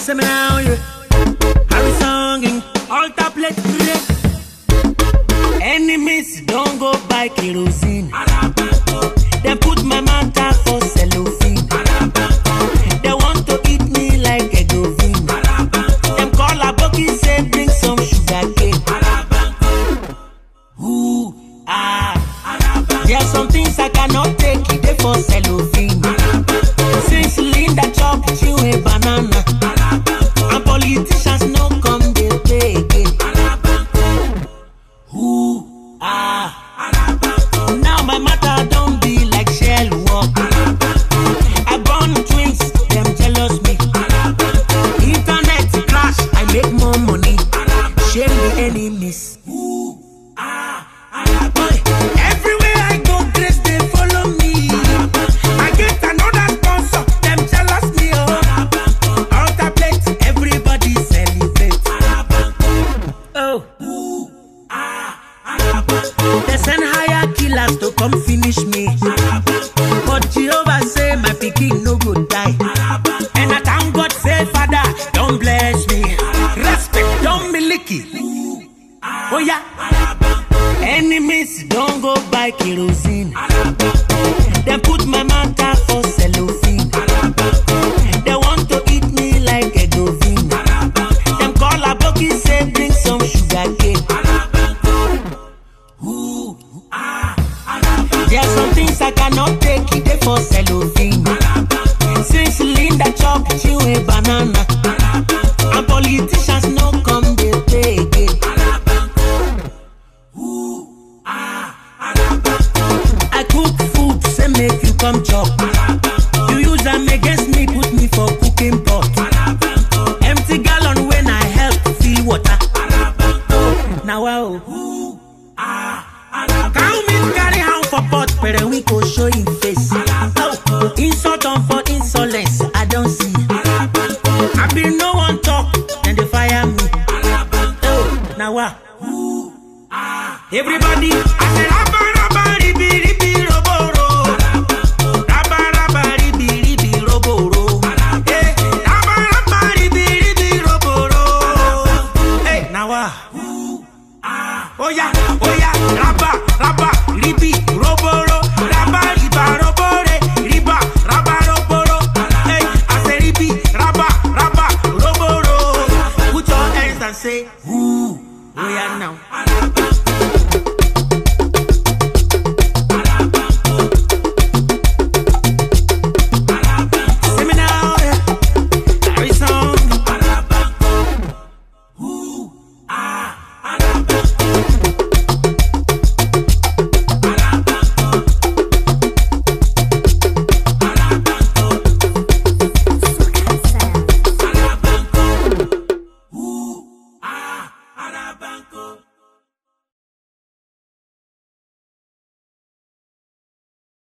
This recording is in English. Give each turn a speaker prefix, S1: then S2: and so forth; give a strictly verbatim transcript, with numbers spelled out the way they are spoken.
S1: say me now, yeah. Harry songing, all tablet play. Enemies don't go buy kerosene. They put my matter for cellophane. They want to eat me like a govine. Them call a bookie, say bring some sugar cane. Ooh, ah, there are some things I cannot take it they for cellophane. Since Linda chop chew a banana, and politicians no come they play again. Ooh, ah, now my matter don't be like shell walk. I born twins, them jealous me. Internet crash, I make more money. Shame the enemies. Ooh, ah, everywhere I go, grace they follow me. I get another sponsor, them jealous me. Oh, out of plate, everybody celebrate. Oh, ooh, ah, they send higher killers to come finish me. But Jehovah say my pikin no go die. And I thank God say Father, don't bless me. Respect, don't be licky. Oh yeah. Enemies don't go buy kerosene. They put my matter for cellophane. They want to eat me like a govine. Them call a bookie, say bring some sugar cane. Ooh, ah, there are some things I cannot take it they for cellophane. Since Linda chop chew a banana, and politicians no come they play again. I cook food, say make you come chop. You use them against me, put me for cooking pot. Empty gallon when I help fill water. Oh, now wow. Cow meat carry hand for pot, but we go show in face. Oh, insult on for insolence, I don't see. I be no one talk, then they fire me. Oh, now wow. Everybody, I said, rabba, rabba, ribi, ribi, roboro. Rabba, rabba, ribi, ribi, roboro. Hey, rabba, rabba, ribi, ribi, roboro. Hey, now ah, oh yeah, oh yeah, rabba, rabba, ribi, roboro. Rabba, riba, robore, riba, rabba, roboro. Hey, I said, ribi, rabba, rabba, roboro. Put your hands and say, ooh, oh yeah now. Banco.